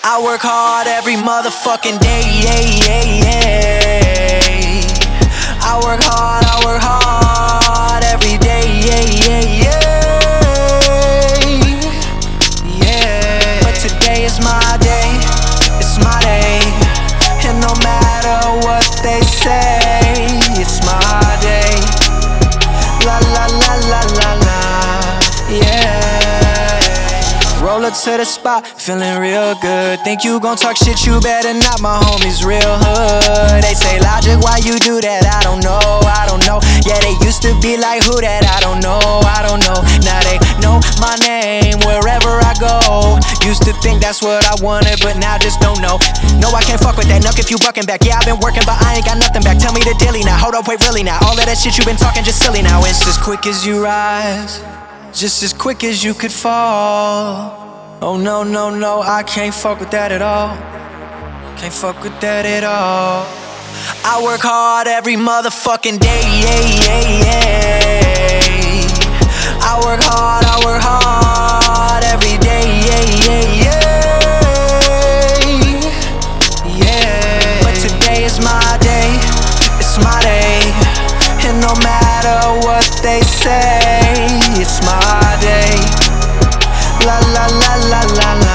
I work hard every motherfucking day, I work hard every day, But today is my day, it's my day. And no matter what they say, it's my day. La la la la la la, Roll up to the spot, feeling real good. Think you gon' talk shit, you better not, my homies real hood. They say, Logic, why you do that? I don't know. Yeah, they used to be like, who that? I don't know. Now they know my name wherever I go. Used to think that's what I wanted, but now just don't know. No, I can't fuck with that nuck if you bucking back. Yeah, I've been working, but I ain't got nothing back. Tell me the dilly now, hold up, wait, really now. All of that shit you been talking just silly now. It's as quick as you rise, just as quick as you could fall. Oh no, I can't fuck with that at all. Can't fuck with that at all. I work hard every motherfucking day, I work hard every day, But today is my day, it's my day. And no matter what they say, it's my day. La la la la la la,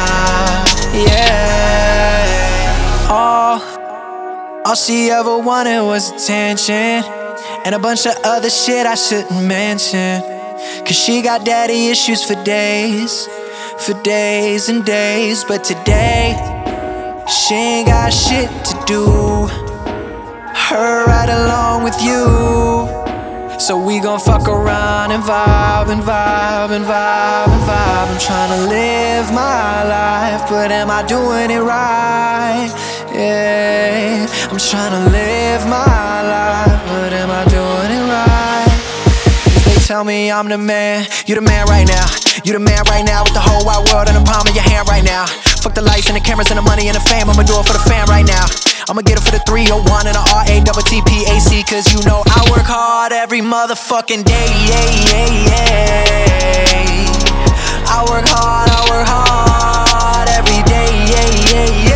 All she ever wanted was attention and a bunch of other shit I shouldn't mention. Cause she got daddy issues for days and days. But today, she ain't got shit to do. Her right along with you. So we gon' fuck around and vibe. I'm tryna live my life, but am I doing it right? Yeah, I'm tryna live my life, but am I doing it right? They tell me I'm the man, you the man right now. You the man right now with the whole wide world in the palm of your hand right now. Fuck the lights and the cameras and the money and the fame, I'ma do it for the fam right now. I'ma get it for the 301 and the RATTPAC. Cause you know I work hard every motherfucking day, I work hard every day,